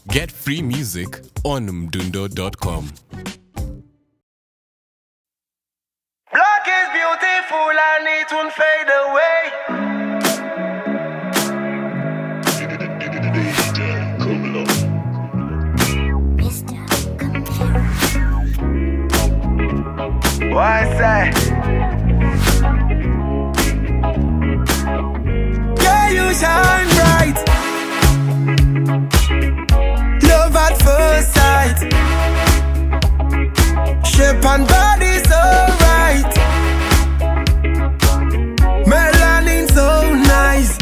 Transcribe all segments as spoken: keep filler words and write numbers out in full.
Get free music on mdundo dot com. Black is beautiful and it won't fade away. Why say? Yeah, you shine bright. Love at first sight. Shape and body so right. Melanin so nice.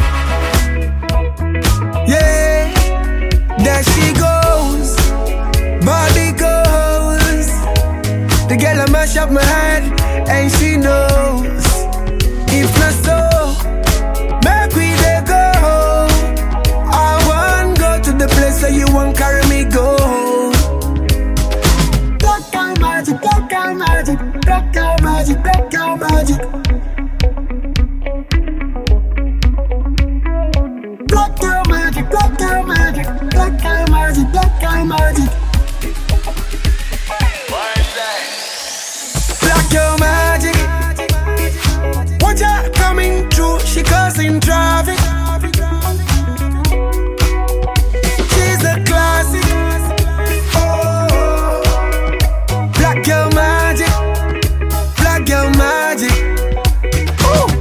Yeah, there she goes. Body goes. The girl I mash up my head and she knows. If not so, make we dey go. I want go to the place where you want carry me go. Black girl magic, black girl magic, black girl magic, black girl magic. Black girl magic, black girl magic, black girl magic, black girl magic. Black girl magic. Watch her coming through, she causing traffic. She's a classic. Oh, black girl magic, black girl magic. Ooh.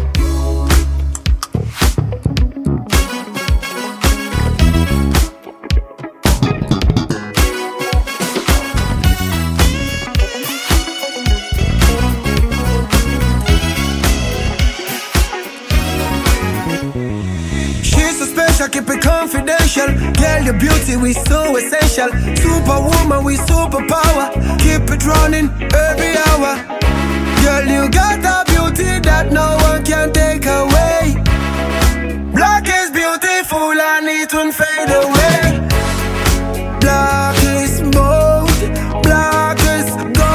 She's so special, keep it confidential. Girl, your beauty we so essential. Superwoman, we superpower. Keep it running every hour. Girl, you got a beauty that no one can take away. Black is beautiful and it won't fade away. Black is bold, black is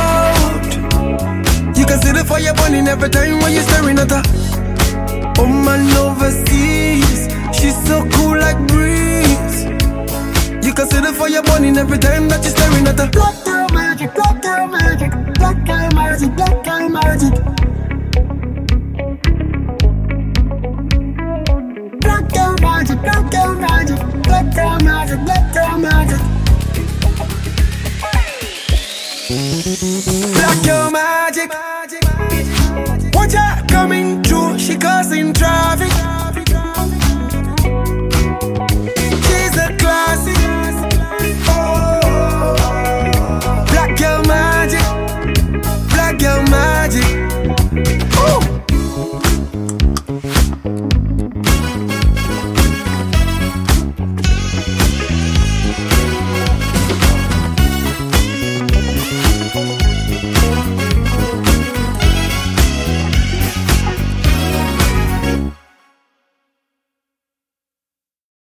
gold. You can see the fire burning every time when you're staring at her. Oh man overseas, she's so cool like breeze. You can see the fire burning every time that you're staring at her. Black girl magic, black girl magic, black girl magic, black girl magic. Black girl magic, black girl magic, black girl magic, black girl magic. Black girl magic. Watch her coming